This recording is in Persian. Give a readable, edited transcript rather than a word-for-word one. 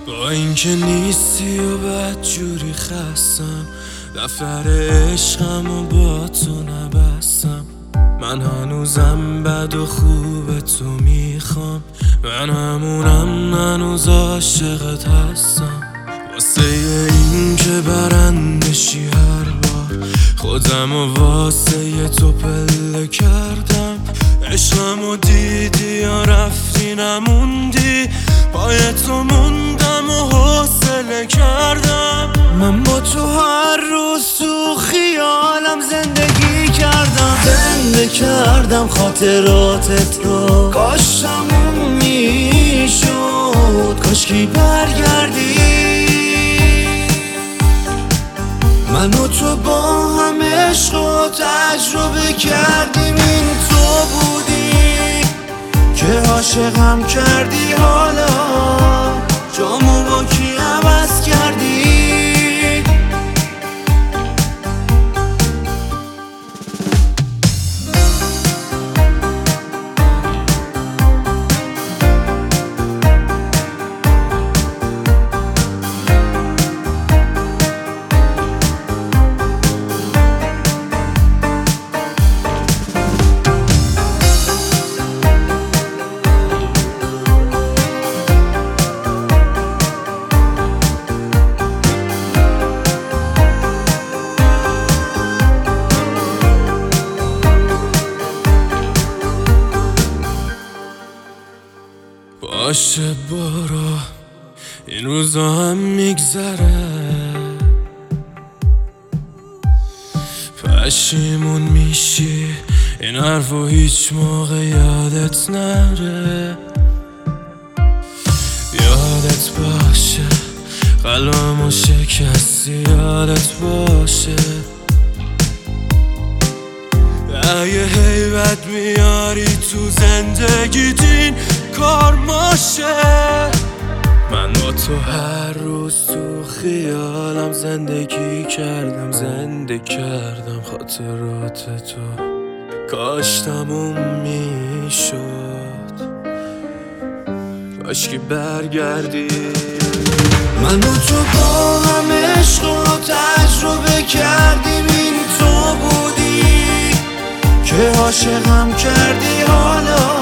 با اینکه نیستی و بدجوری خستم، دفتر عشقم و با تو نبستم. من هنوزم بد و خوب تو میخوام، من همونم، هنوز عاشقت هستم. واسه این که برندشی هر بار، خودم و واسه تو پله کردم. عشقمو دیدی یا رفتی نموندی، پای تو موندم و حوصله کردم. من با تو هر روز تو خیالم زندگی کردم خاطرات رو. کاش تموم میشد، کاشکی برگردی. من و تو با هم عشق و تجربه کردیم، این تو بودی که عاشقم کردی. حالا جامو با کی عوض کردی؟ باشه برو، این روزا هم میگذره. پشیمون میشی، این حرفو هیچ موقع یادت نره. یادت باشه قلبمو شکستی، یادت باشه اگه هیبت میاری تو زندگیت این کار ماشه. من با تو هر روز تو خیالم زندگی کردم خاطرات تو. کاش تموم میشد، کاشکی برگردی. من و تو با هم عشق و تجربه کردیم، این تو بودی که عاشقم کردی. حالا